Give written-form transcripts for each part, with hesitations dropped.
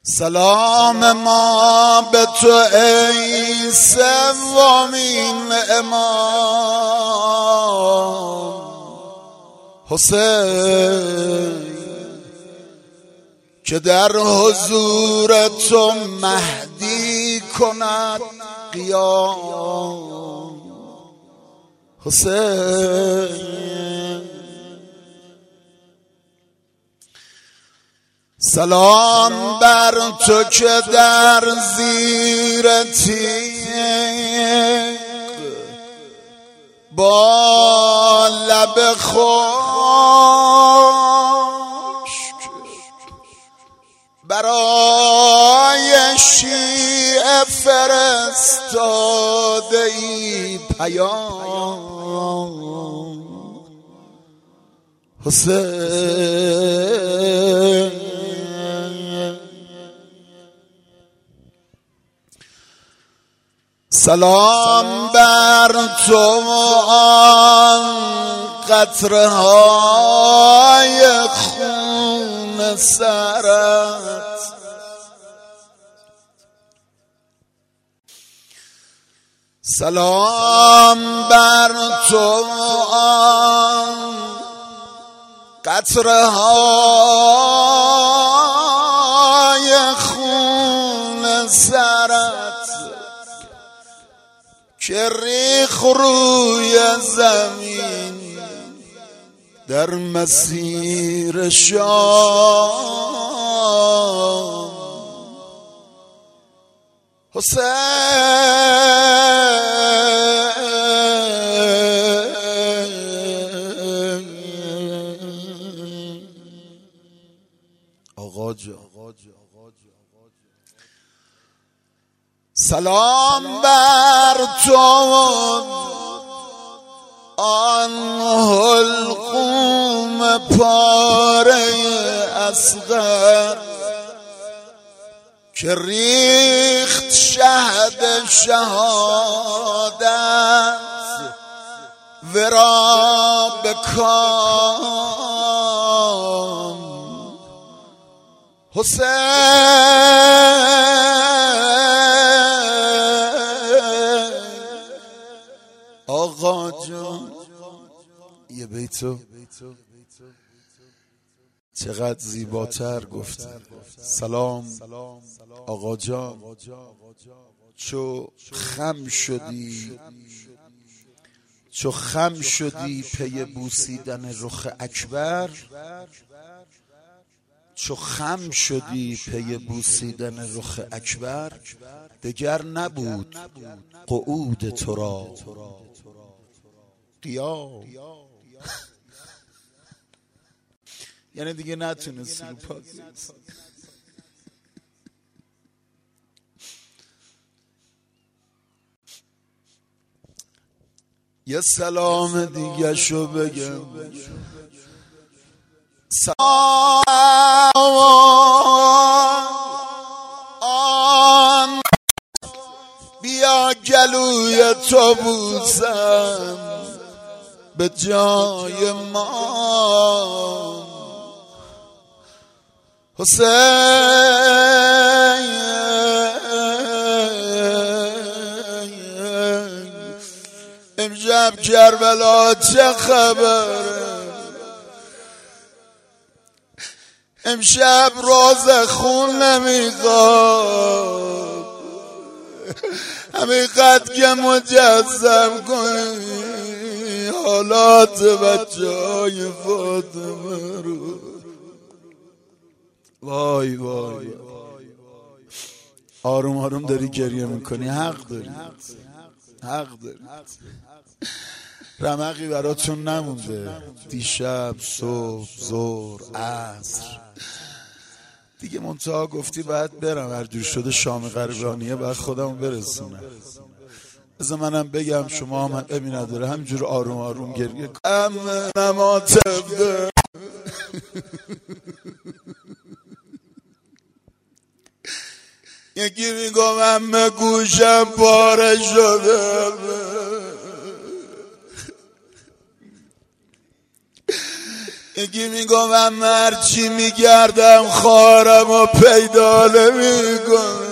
سلام ما به تو ای سومین امام حسین، که در حضور تو مهدی کند قیام. حسین سلام بر تو که در زیر تیغ با لب خشک برای شیعه فرستاده ای پیام. حسین سلام بر تو آن قطره های خون سرت، سلام بر تو آن قطره های خون سرت که ریخ روی زمین در مسیر شام. حسین آقا جان، سلام بر تو آن حلقوم پاره اصغر که ریخت شهد شهادت ورا به کام. حسین آقا جان، یه بیتو چقدر زیباتر گفت. سلام آقا جان، چو خم شدی پی بوسیدن رخ اکبر، چو خم شدی پی بوسیدن رخ اکبر، دگر نبود قعود تو را قیام. یعنی دیگه نتونستی رو پا یه سلام دیگه شو بگم. سلام بیا گلوی تو بوسم به جای ما. حسین امشب کربلا چه خبره؟ امشب راز خون نمیخواد، همینقدر که مجسم کنی حالات بچه های فاطمه رو. وای وای آروم آروم داری گریه میکنی، حق داری، حق داری. رمقی براتون نمونده، دیشب صبح ظهر عصر دیگه منتها گفتی باید برم، هر جور شده شام غربانیه باید خودمو برسونم. بذار منم بگم شما هم ابی نداره، همجور آروم آروم گریه کنم. نماتب یکی میگم گوشم پاره شده، یکی میگم مرچی میگردم خواهرم و پیدا نمیکنم.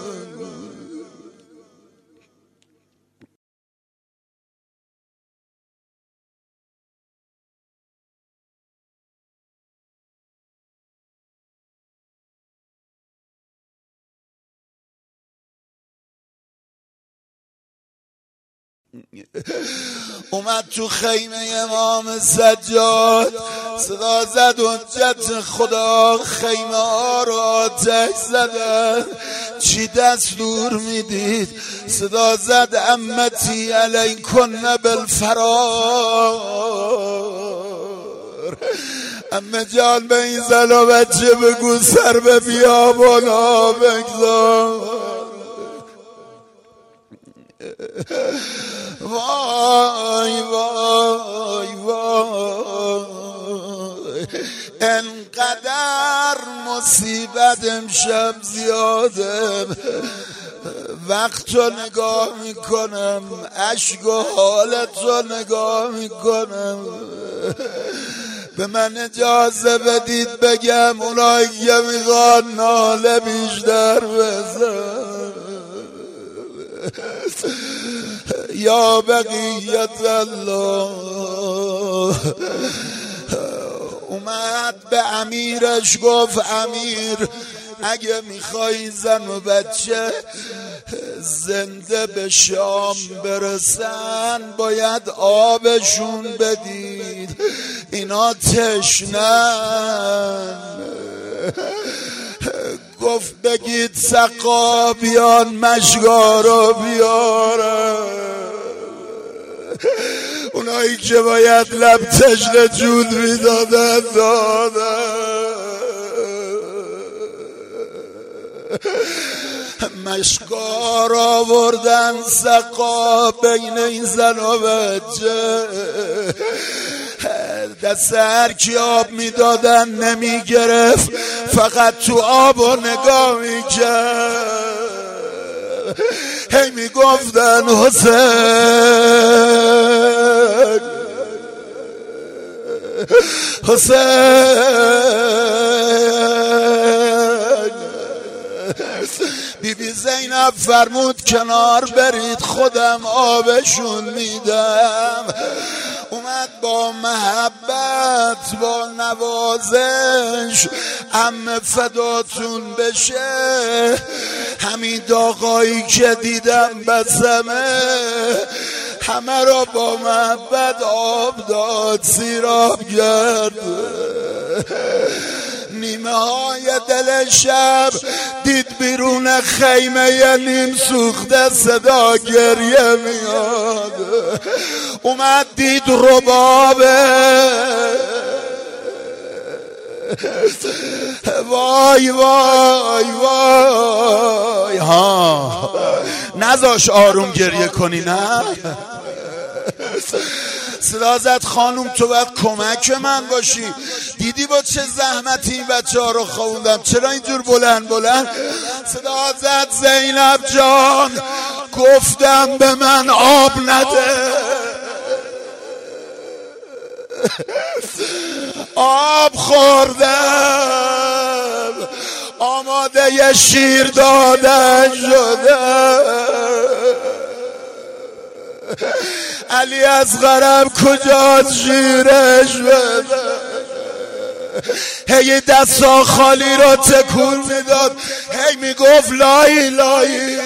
اومد تو خیمه امام سجاد، صدا زد حجت خدا، خیمه ها را آتش زدن. چی دستور میدید؟ صدا زد امتی علیکن بالفرار. امه جان به این زن و بچه بگو سر به بیابانا بگذار. وای وای وای، انقدر مصیبت امشب زیاده. وقت رو نگاه میکنم، عشق و حالت رو نگاه میکنم. به من اجازه بدید بگم اونایی که میخوان ناله بیشتر بزن. یا بقیت الله. اومد به امیرش گفت امیر اگه میخوای زن و بچه زنده به شام برسن باید آبشون بدید، اینا تشنن. گفت بگید سقا بیان مشگا رو بیارن. اونایی که باید لب تشنه جود میدادن دادن. مشگار آوردن سقا بین این زن و بچه. دست هر کی آب میدادن نمیگرفت، فقط تو آب و نگاه میکرد. هی میگفتن حسین حسین. بیبی زینب فرمود کنار برید خودم آبشون میدم. اومد با محبت با نوازش عمه فداتون بشه. همین داغایی که دیدم بسمه همه را با محبت آب داد سیراب کرد. نیمه های دل شب دید بیرون خیمه نیم سوخته صدا گریه میاد. اومد دید ربابه. وای وای وای. ها نذاش آروم گریه کنی نه. صدا زد خانوم تو باید کمک من باشی. دیدی با چه زحمتی این بچه ها رو خوندم، چرا اینجور بلند بلند؟ صدا زد زینب جان گفتم به من آب نده. آب خوردم آماده ی شیر دادن شده. علی اصغرم کجاست شیرش بده. هی دستا خالی را تکون میداد، هی میگفت لایی لایی.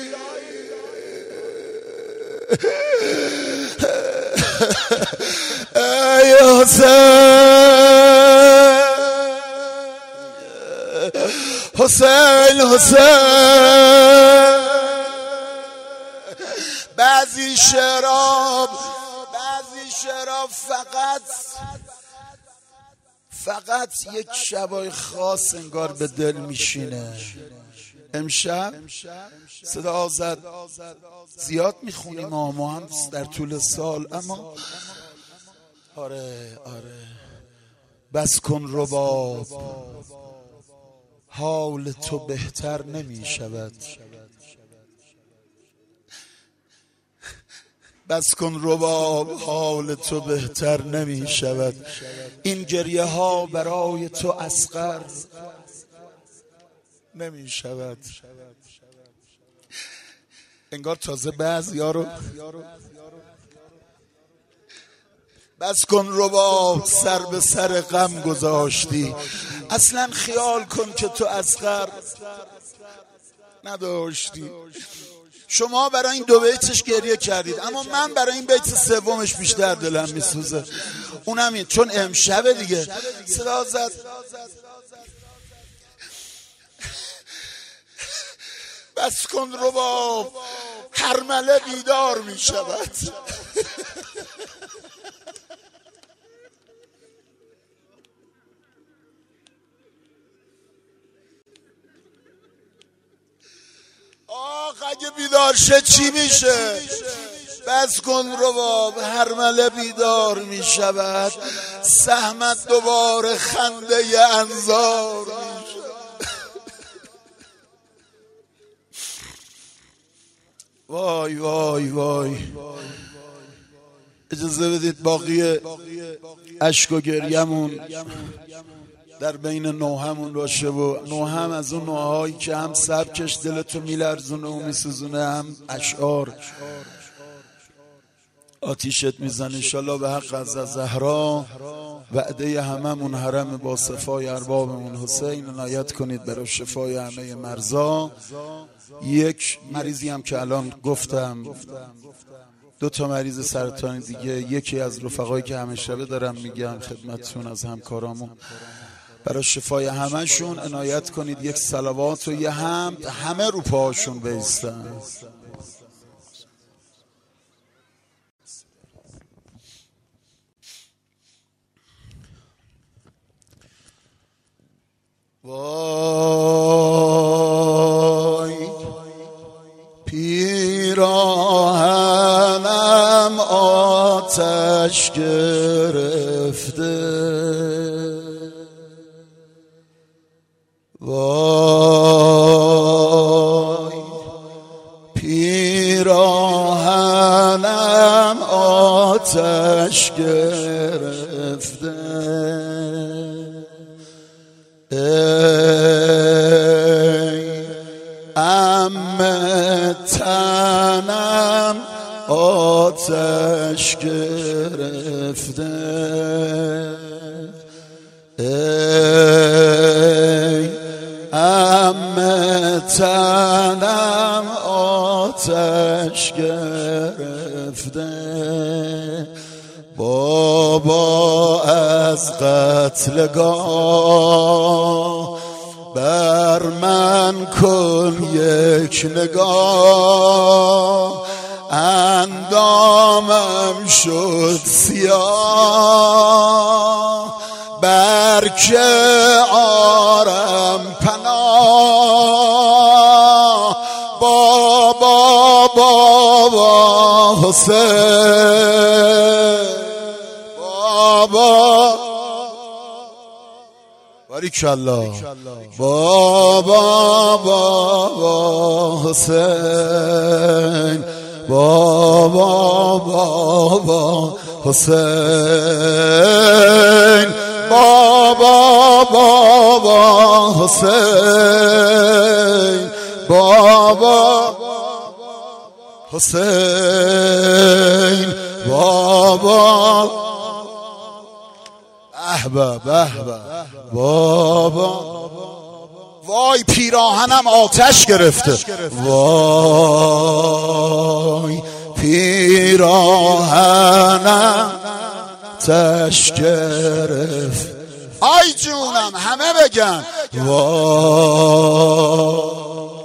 ای حسین حسین حسین. بعضی شراب فقط یک شبای خاص انگار به دل میشینه. امشب صدا زد زیاد میخونیم ما هم در طول سال، اما آره بس کن رباب حال تو بهتر نمی شود. بس کن رباب، حال تو بهتر نمی شود. این گریه ها برای تو اصغر نمی شود. انگار تازه بعضیا رو بس کن رباب، سر به سر غم گذاشتی. اصلا خیال کن که تو اصغر نداشتی. شما برای این دو بیتش گریه کردید، اما من برای این بیت سومش بیشتر دلم میسوزه. اونم این چون امشب دیگه صدا زد بس کن رباب، هرمله بیدار می شود. آخ اگه بیدار شه چی میشه؟ بس کن رباب، هرمله بیدار می شود. سهمت دوباره خنده انظار می شود. وای وای وای. اجازه بدید باقی اشک و گریمون در بین نوحمون باشه و نوحم از اون نوحهایی که هم سبکش دلتو میلرزونه و میسوزونه، هم اشعار آتیشت میزنه. انشالله به حق از زهرا وعده هممون حرم با صفای اربابمون حسین عنایت کنید برای شفای همه مرضا. یک مریضی هم که الان گفتم، 2 مریض سرطان دیگه، یکی از رفقایی که همه شبه دارم میگم خدمتتون از همکارامون، برای شفای همشون عنایت کنید. یک صلوات و یه حمد، همه رو پاهاشون بایستن. وای پیراهنم آتش گرفته، وای پیراهنم آتش گرفته. ای عمه تنم آتش گرفته، ای عمه تنم آتش گرفته. بابا از قتلگاه بر من کن یک نگاه، اندامم شد سیاه، بر که آرم پناه. بابا بابا حسین، بابا باریکالله، بابا بابا حسین، بابا بابا حسین، بابا بابا حسین، بابا حسین، بابا احباب احباب بابا. وای پیراهنم آتش گرفته، وای پیراهنم آتش گرفت. آی جونم همه بگن وای.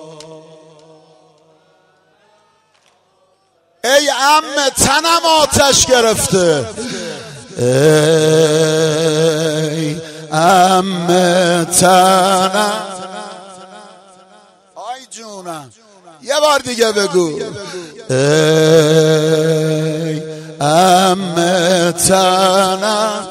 ای عمه تنم آتش گرفته، ای عمه تنم. آی جونم یه بار دیگه بگو، ای عمه تنم.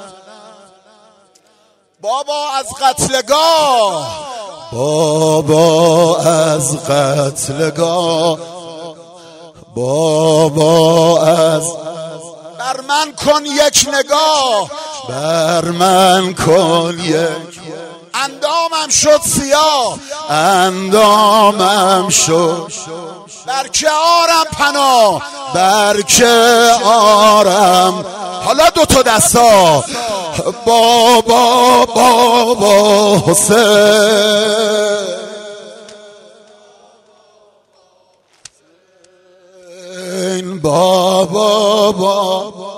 بابا از قتلگاه، بابا از قتلگاه، بابا از بر من کن یک نگاه، بر من کن یک، اندامم شد سیاه، اندامم شد، بر که آرم پناه، بر که آرم. حالا دوتا دستا، بابا بابا حسین، بابا بابا.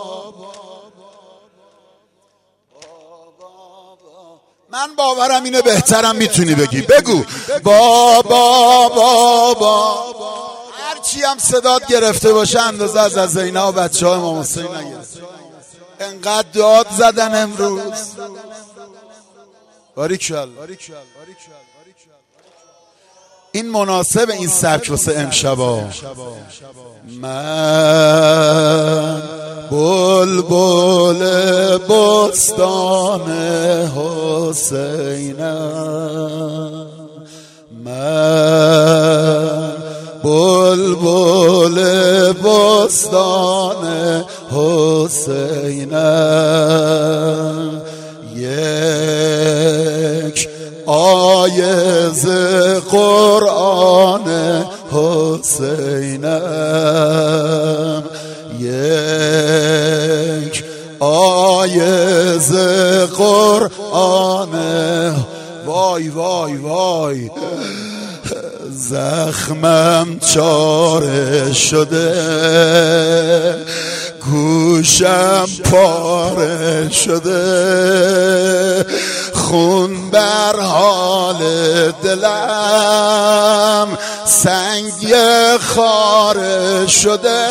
من باورم اینه، بهترم میتونی بگی، بگو بابا بابا. هرچی هم صدات گرفته باشه اندازه از زینا و بچه های امام حسین نگرفت. انقدر داد زدن امروز. باریکالله. این مناسب این سبک واسه امشبا. من بلبل بستان حسینم، من بلبل بستان حسینم، یک آیه ز قرآن حسینم، یک آیه ز قرآن. وای وای وای، زخمم چاره شده، گوشم پاره شده، خون بر حال دلم سنگ خاره شده.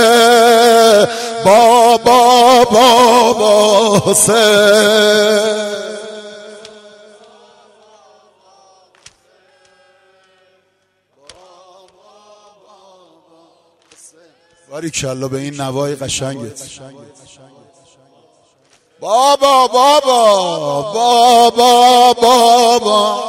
بابا بابا حسین، باریکالله به این نوای قشنگت. بابا بابا بابا بابا.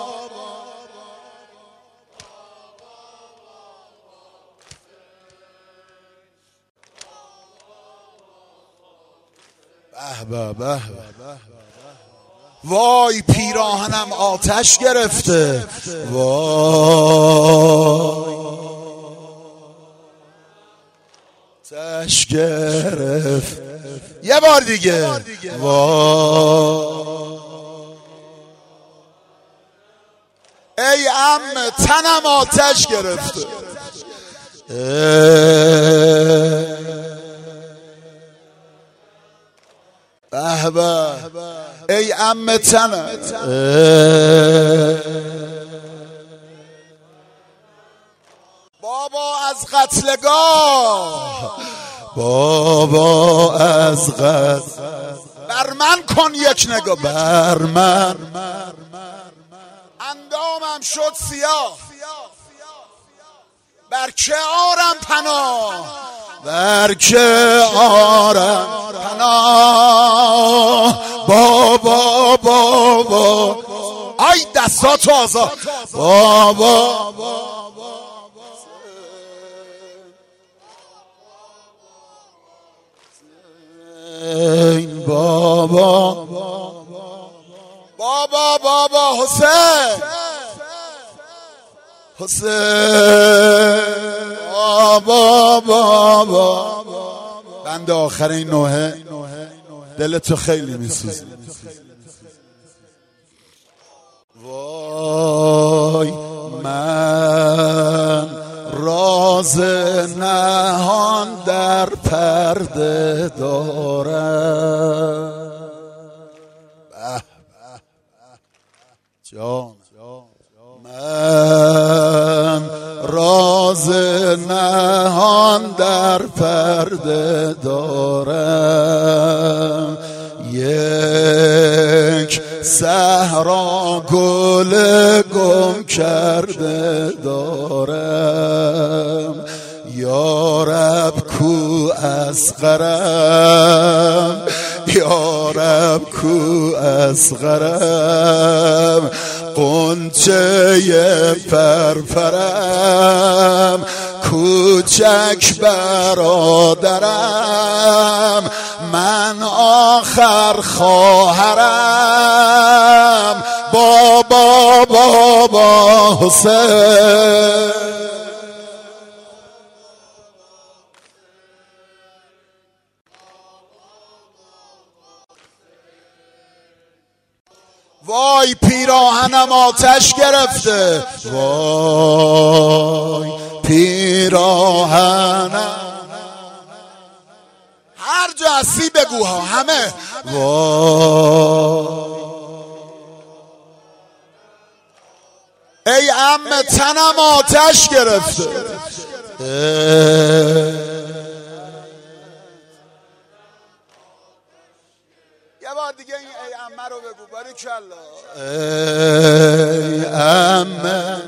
به به به. وای پیراهنم آتش گرفته، وای آتش گرفت. یه بار دیگه، وای ای عمه تنم آتش گرفته. به به ای عمه تنم. بابا از قتلگاه، بابا از قتل، بر من کن یک نگاه، بر من، اندامم شد سیاه، بر که آرم پناه، بر که آرم پناه. بابا بابا، آی دستاتو آزاد، بابا این بابا بابا بابا حسین، حسین بابا بابا. بند آخر این نوحه دلتو خیلی میسوزه. وای من راز نهان در پرده دارم. جان من راز نهان در پرده دارم، یک صحرا گل گم کرده دارم. یا رب کو اصغرم، یا رب کو اصغرم، قنچه پرپرم، کوچک برادرم، من آخر خواهرم، بابا بابا حسین. وای پیراهنم آتش گرفته، وای پیراهنم، هر جا هستی بگو ها همه، وای ای عمه تنم آتش گرفته. یه بار دیگه این ای عمه رو بگو، باریکلا. ای عمه.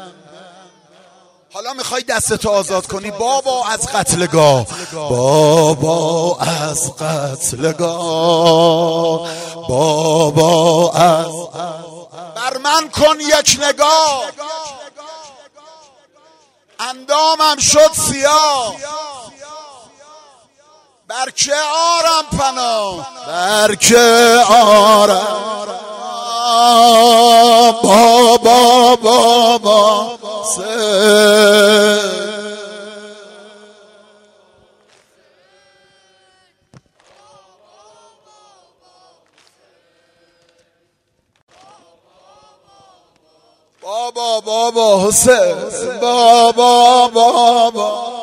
حالا میخوای دستتو آزاد کنی، بابا از قتلگاه، بابا از قتلگاه، بابا از، بر من کن یک نگاه، اندامم شد سیاه، بر که آرم پناه، بر که آرم، بابا بابا بابا بابا حسین، بابا بابا.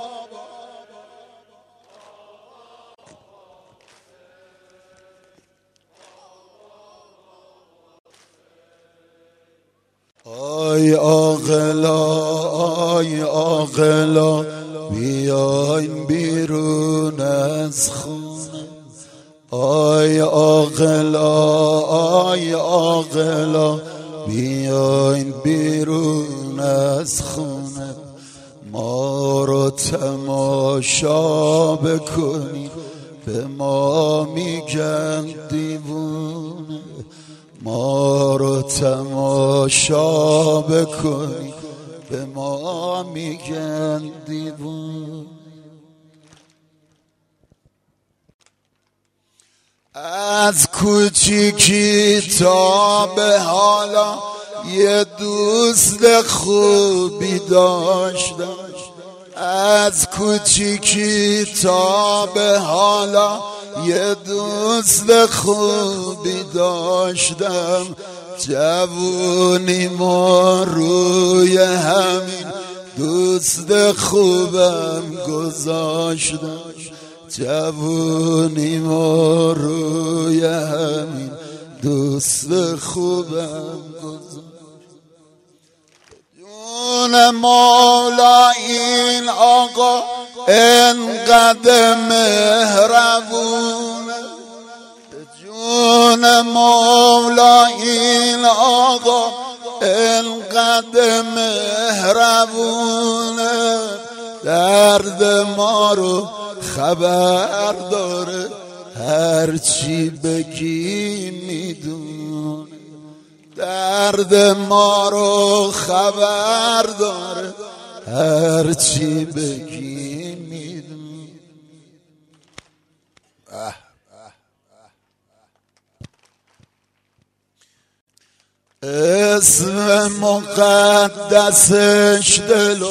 آی عاقلا آی عاقلا، بیاین بیرون از خونه، آی عاقلا آی عاقلا، بیاین بیرون از خونه، ما رو تماشا بکنید، به ما میگن دیوونه، ما رو تماشا بکنی، به ما میگن دیوونه. از کوچیکی تا به حالا یه دوست خوبی داشتم، از کوچیکی تا به حالا یه دوست خوبی داشتم، جوونی ما روی همین دوست خوبم گذاشتم، جوونی ما روی همین دوست خوبم گذاشتم. جون مولا این آقا انقدر مهربونه، جون مولا این آقا انقدر مهربونه، درد ما رو خبر داره، هرچی بگی میدونه، درد ما رو خبر داره، هرچی بگی میدونه. اسم مقدسش دلو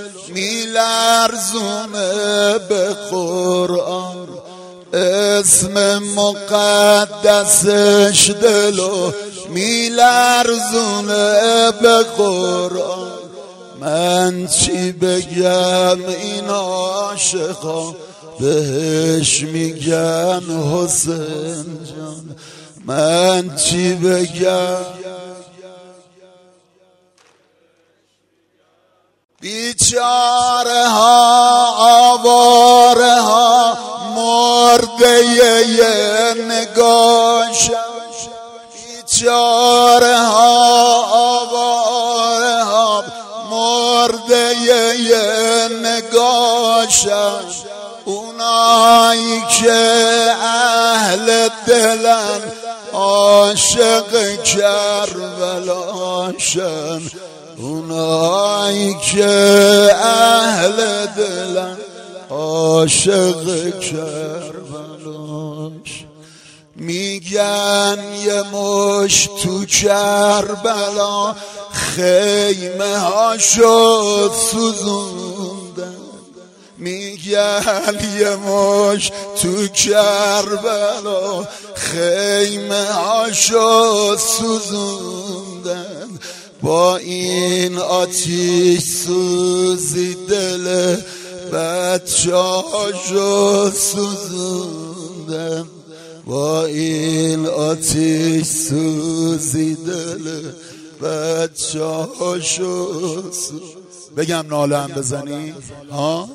میلرزونه به قرآن، اسم مقدسش دلو میلرزونه به قرآن، من چی بگم این عاشقا بهش میگن حسین جان، من چی بگم. بیچاره ها آواره ها مرده یه نگاشم، بیچاره ها آواره ها مرده یه نگاشم، اونایی که اهل دلن عاشق کربلاشن، اونایی که اهل دلن عاشق کربلاش، میگن یه مش تو کربلا خیمه هاشو سوزوندن. میگن یه مش تو کربلا خیمه هاشو سوزوندن. با این آتیش سوزی دل بچه هاشو سوزوندن. با این آتیش سوزی دل بچه هاشو بگم ناله هم بزنی ها.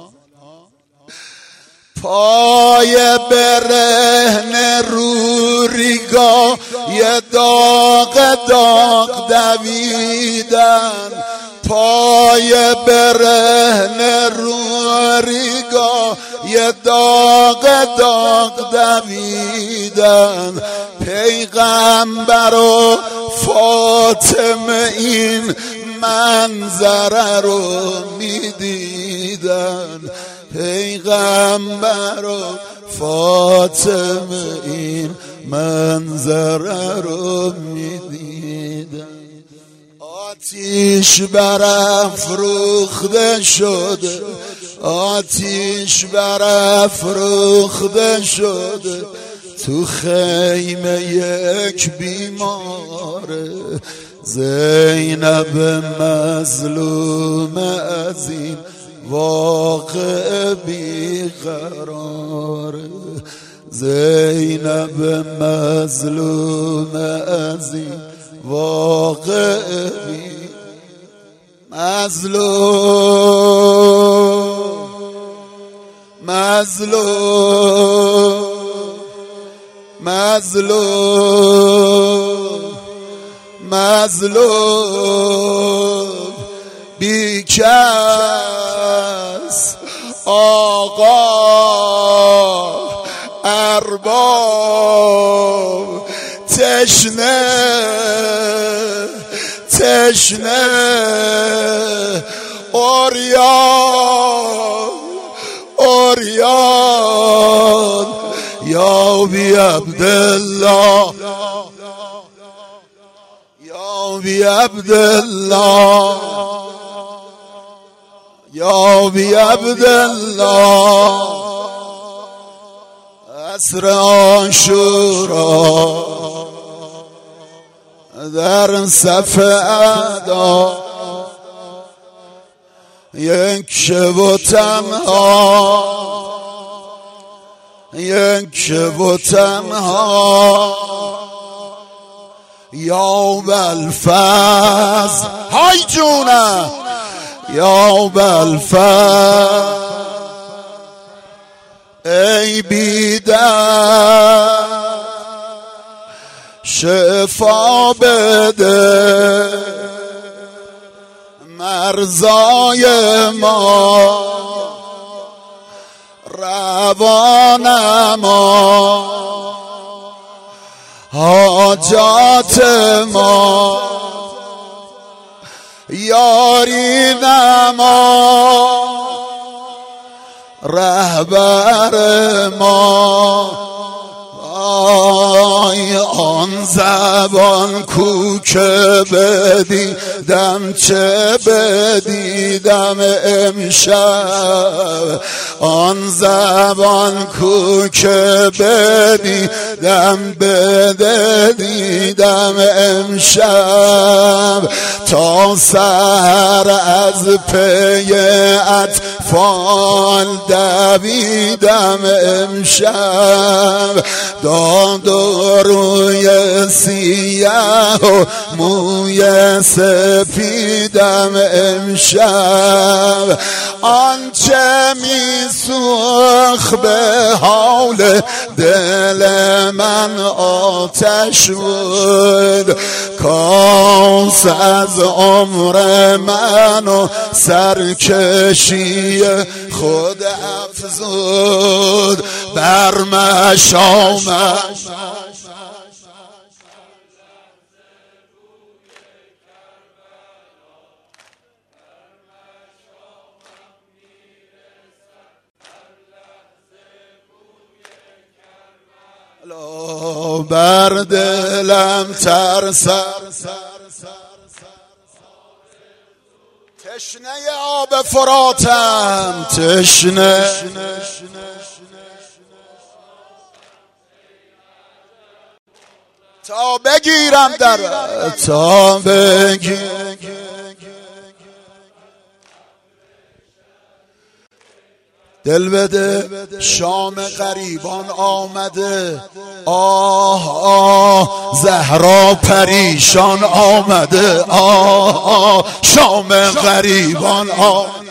پای برهنه رو ریگا یه داغ داغ دویدن. پای برهنه رو ریگا یه داغ داغ دویدن. پیغمبر و فاطمه این منظره رو میدیدن. پیغمبر و فاطمه این منظره رو میدیدن. آتیش برافروخته شده، آتیش برافروخته شده تو خیمه یک بیماره. زینب مظلوم از این واقع بیقراره. زینب مظلوم از این واقع مظلوم مظلوم مظلوم مظلوم بیکس آقا ارباب تشنه تشنه اوریان اوریان یا بی عبدالله یا بی عبدالله یا بی عبدالله. عصر عاشورا در صف اعدا یک شب و تنها یک شب و تنها یا بالفضل های جونه یا بالفضل ای بیدر شفا بده مرزای ما روان ما حاجات ما یاری نما رهبر ما. آی آن زبان کو که بدیدم چه بدیدم امشب. آن زبان کو که بدیدم بدیدم امشب. تا سحر از پی اطفال دویدم امشب. داد و روی سیاه و موی سپیدم امشب. آنچه می سوخت به حال دل من آتش بود. کاس از عمر من و سرکشی خود افزود بر مشامم. بلا بر دلم ترسم، تشنه آب فراتم، تشنه تا بگیرم در تا بگیرم. دل بده شام غریبان آمده، آه آه زهرا پریشان آمده، آه آه شام غریبان آمده.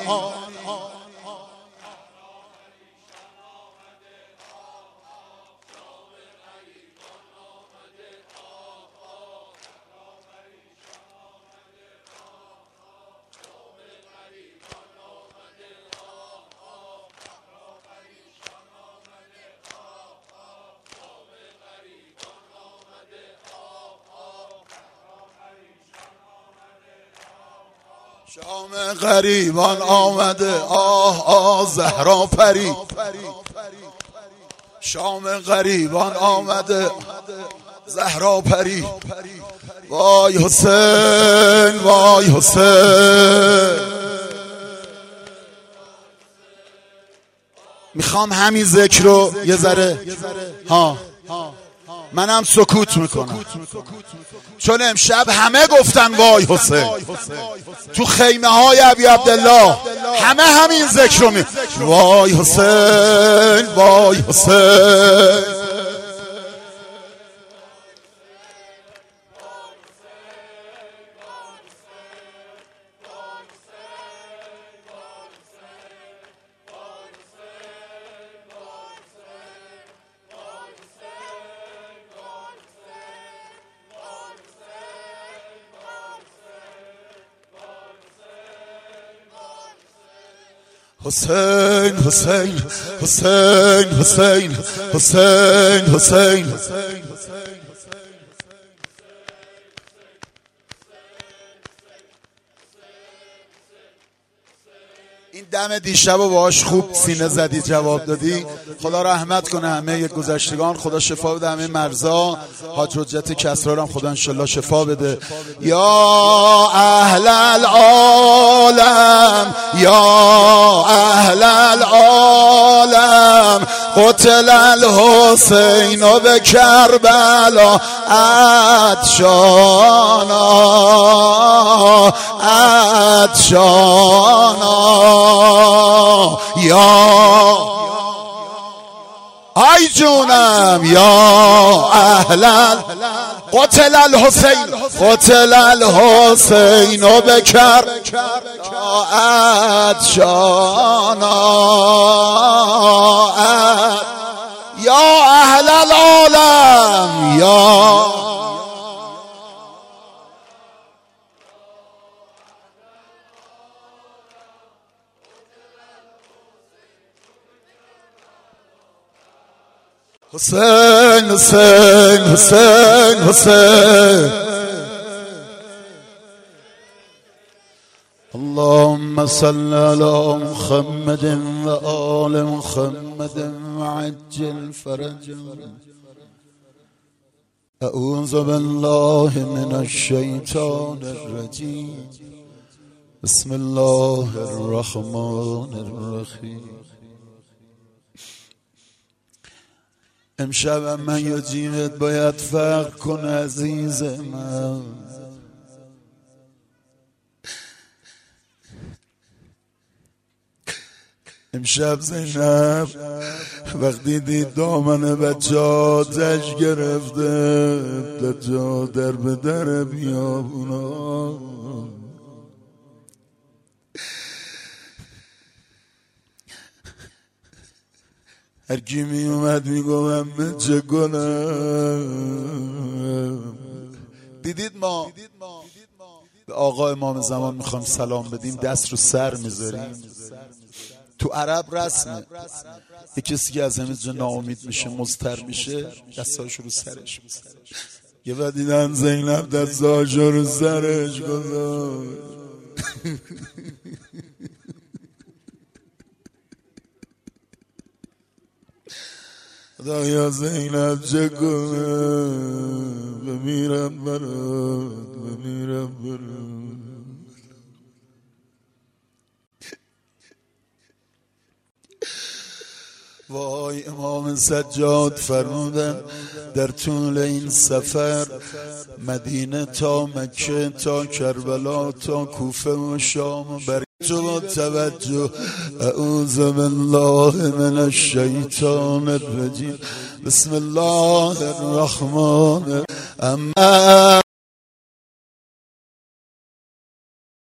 شام غریبان آمده، آه آه زهرا پری. شام غریبان آمده، زهرا پری. وای حسین، وای حسین. میخوام همین ذکر رو یه ذره منم سکوت میکنم، چون امشب همه گفتن وای حسین. تو خیمه های ابی عبدالله همه همین ذکر رو وای حسین، وای حسین. حسین حسین حسین حسین حسین حسین. این دم دیشب رو باهاش خوب سینه زدی، جواب دادی. خدا رحمت کنه همه گذشتگان، خدا شفا بده همه مرزا. حاج حجت کسرا هم خدا انشالله شفا بده. یا اهل العالم، یا اهل العالم، قتل الحسین به کربلا عطشانا عطشانا. یا ای جونم، یا اهل قتل الحسین، قتل الحسین به کربلا عطشانا. یا اهل العالم، یا حسین حسین حسین حسین. اللهم صل على محمد وآل محمد وعجل فرجهم. اعوذ بالله من الشیطان الرجیم. بسم الله الرحمن الرحیم. امشب من یا جیمت باید فرق کنه عزیز من. امشب زینب وقتی دید دامن بچه آتش گرفته، بچه در به در بیابونا، هر کی می اومد می گوهم من چه کنم. دیدید ما به آقا امام زمان میخوایم سلام بدیم، دست رو سر میذاریم. تو عرب رسمه یه کسی که از همه جا ناامید میشه، مضطر میشه، دستاشو رو سرش میذاره. یه بعد دیدن زینب دستاشو رو سرش گذاشت. خدایا زینب چه کنه، بمیرم برات، بمیرم برات. وای امام سجاد فرمودن در طول این سفر مدینه تا مکه تا کربلا تا کوفه و شام و تو با توجه اعوذ بالله من الشیطان الرجیم بسم الله الرحمن الرحیم.